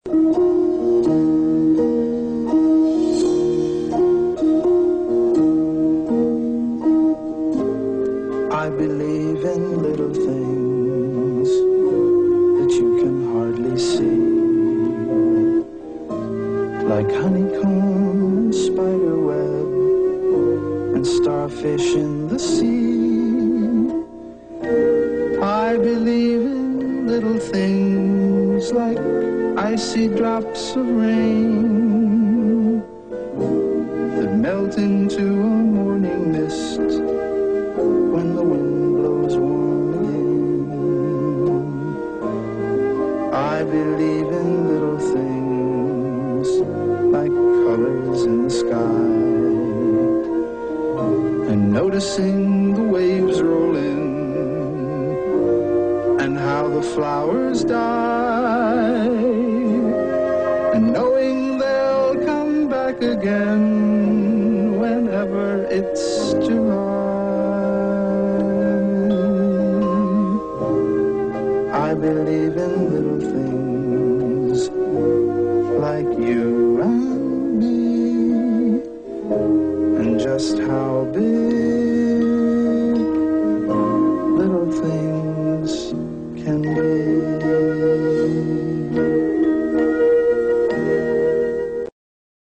I believe in little things that you can hardly see, like honeycomb and spider web and starfish in the sea. I believe in little things like icy drops of rain that melt into a morning mist when the wind blows warm again. I believe in little things like colors in the sky and noticing the waves roll in and how the flowers die and knowing they'll come back again whenever it's July. I believe in little things